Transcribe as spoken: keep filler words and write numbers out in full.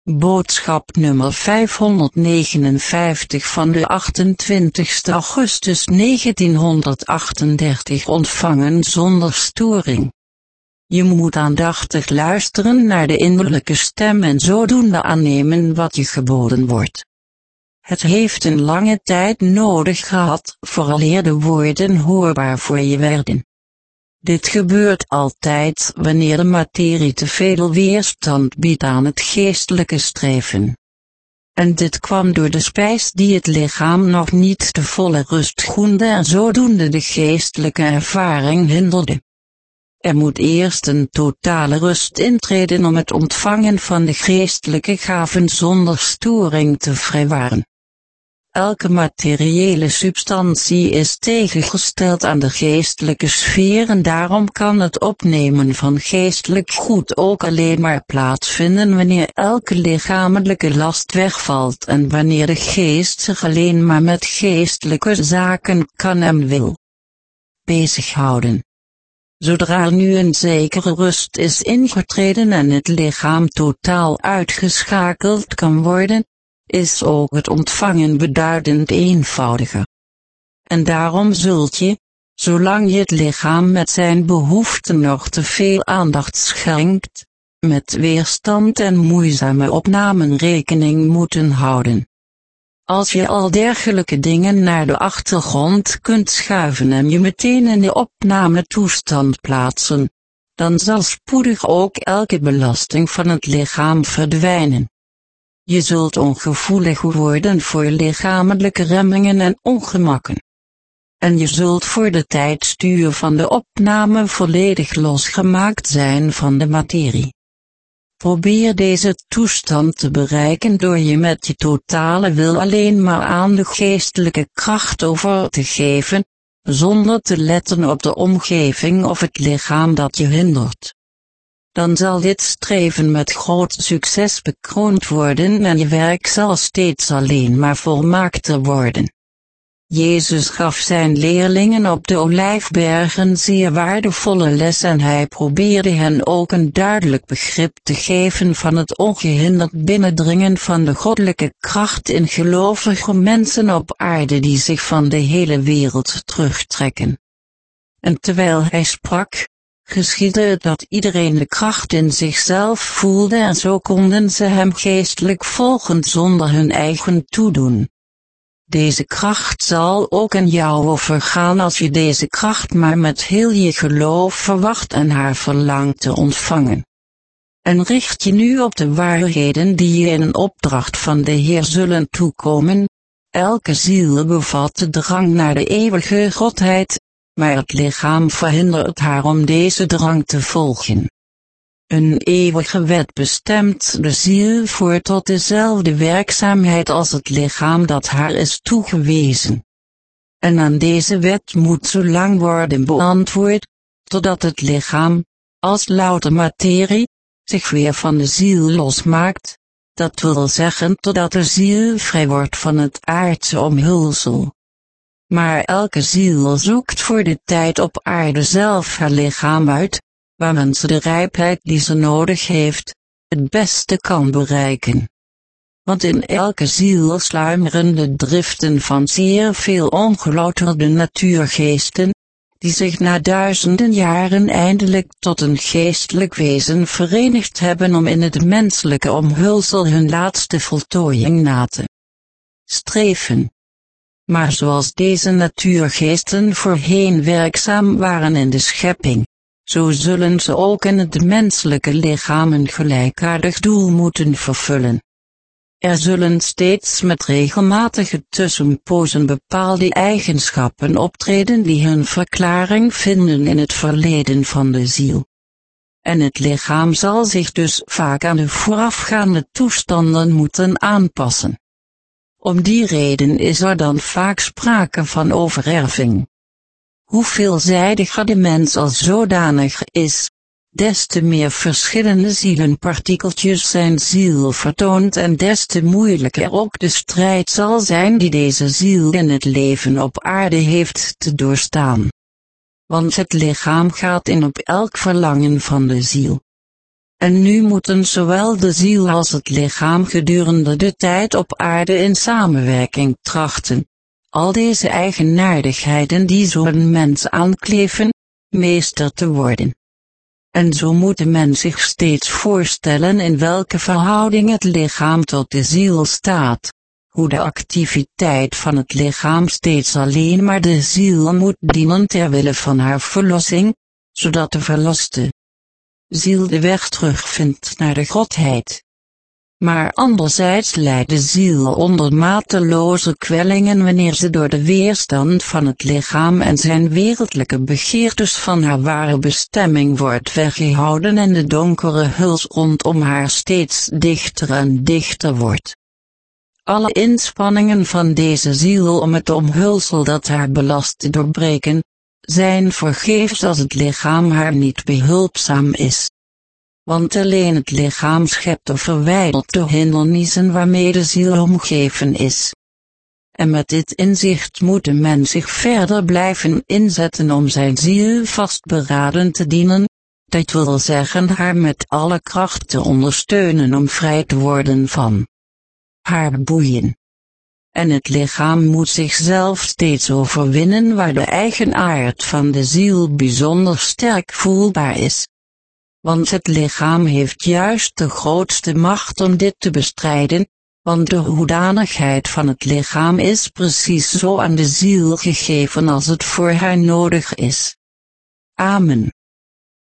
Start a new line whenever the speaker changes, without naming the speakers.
Boodschap nummer vijfhonderdnegenenvijftig van de achtentwintigste augustus negentienhonderdachtendertig ontvangen zonder storing. Je moet aandachtig luisteren naar de innerlijke stem en zodoende aannemen wat je geboden wordt. Het heeft een lange tijd nodig gehad, vooraleer de woorden hoorbaar voor je werden. Dit gebeurt altijd wanneer de materie te veel weerstand biedt aan het geestelijke streven. En dit kwam door de spijs die het lichaam nog niet de volle rust gunde en zodoende de geestelijke ervaring hinderde. Er moet eerst een totale rust intreden om het ontvangen van de geestelijke gaven zonder storing te vrijwaren. Elke materiële substantie is tegengesteld aan de geestelijke sfeer en daarom kan het opnemen van geestelijk goed ook alleen maar plaatsvinden wanneer elke lichamelijke last wegvalt en wanneer de geest zich alleen maar met geestelijke zaken kan en wil bezighouden. Zodra er nu een zekere rust is ingetreden en het lichaam totaal uitgeschakeld kan worden, is ook het ontvangen beduidend eenvoudiger. En daarom zult je, zolang je het lichaam met zijn behoeften nog te veel aandacht schenkt, met weerstand en moeizame opnamen rekening moeten houden. Als je al dergelijke dingen naar de achtergrond kunt schuiven en je meteen in de opnametoestand plaatsen, dan zal spoedig ook elke belasting van het lichaam verdwijnen. Je zult ongevoelig worden voor lichamelijke remmingen en ongemakken. En je zult voor de tijdstuur van de opname volledig losgemaakt zijn van de materie. Probeer deze toestand te bereiken door je met je totale wil alleen maar aan de geestelijke kracht over te geven, zonder te letten op de omgeving of het lichaam dat je hindert. Dan zal dit streven met groot succes bekroond worden en je werk zal steeds alleen maar volmaakter worden. Jezus gaf zijn leerlingen op de Olijfberg een zeer waardevolle les en hij probeerde hen ook een duidelijk begrip te geven van het ongehinderd binnendringen van de goddelijke kracht in gelovige mensen op aarde die zich van de hele wereld terugtrekken. En terwijl hij sprak, geschiedde het dat iedereen de kracht in zichzelf voelde en zo konden ze hem geestelijk volgen zonder hun eigen toedoen. Deze kracht zal ook in jou overgaan als je deze kracht maar met heel je geloof verwacht en haar verlangt te ontvangen. En richt je nu op de waarheden die je in een opdracht van de Heer zullen toekomen. Elke ziel bevat de drang naar de eeuwige Godheid, maar het lichaam verhindert haar om deze drang te volgen. Een eeuwige wet bestemt de ziel voor tot dezelfde werkzaamheid als het lichaam dat haar is toegewezen. En aan deze wet moet zo lang worden beantwoord, totdat het lichaam, als louter materie, zich weer van de ziel losmaakt, dat wil zeggen totdat de ziel vrij wordt van het aardse omhulsel. Maar elke ziel zoekt voor de tijd op aarde zelf haar lichaam uit, waarmee ze de rijpheid die ze nodig heeft, het beste kan bereiken. Want in elke ziel sluimeren de driften van zeer veel ongelouterde natuurgeesten, die zich na duizenden jaren eindelijk tot een geestelijk wezen verenigd hebben om in het menselijke omhulsel hun laatste voltooiing na te streven. Maar zoals deze natuurgeesten voorheen werkzaam waren in de schepping, zo zullen ze ook in het menselijke lichaam een gelijkaardig doel moeten vervullen. Er zullen steeds met regelmatige tussenpozen bepaalde eigenschappen optreden die hun verklaring vinden in het verleden van de ziel. En het lichaam zal zich dus vaak aan de voorafgaande toestanden moeten aanpassen. Om die reden is er dan vaak sprake van overerving. Hoe veelzijdiger de mens als zodanig is, des te meer verschillende zielenpartikeltjes zijn ziel vertoont en des te moeilijker ook de strijd zal zijn die deze ziel in het leven op aarde heeft te doorstaan. Want het lichaam gaat in op elk verlangen van de ziel. En nu moeten zowel de ziel als het lichaam gedurende de tijd op aarde in samenwerking trachten, al deze eigenaardigheden die zo'n mens aankleven, meester te worden. En zo moet de mens zich steeds voorstellen in welke verhouding het lichaam tot de ziel staat, hoe de activiteit van het lichaam steeds alleen maar de ziel moet dienen ter wille van haar verlossing, zodat de verloste ziel de weg terugvindt naar de Godheid. Maar anderzijds lijdt de ziel onder mateloze kwellingen wanneer ze door de weerstand van het lichaam en zijn wereldlijke begeertes van haar ware bestemming wordt weggehouden en de donkere huls rondom haar steeds dichter en dichter wordt. Alle inspanningen van deze ziel om het omhulsel dat haar belast te doorbreken, zijn vergeefs als het lichaam haar niet behulpzaam is. Want alleen het lichaam schept of verwijdert de hindernissen waarmee de ziel omgeven is. En met dit inzicht moet de mens zich verder blijven inzetten om zijn ziel vastberaden te dienen, dat wil zeggen haar met alle kracht te ondersteunen om vrij te worden van haar boeien. En het lichaam moet zichzelf steeds overwinnen waar de eigen aard van de ziel bijzonder sterk voelbaar is. Want het lichaam heeft juist de grootste macht om dit te bestrijden, want de hoedanigheid van het lichaam is precies zo aan de ziel gegeven als het voor haar nodig is. Amen.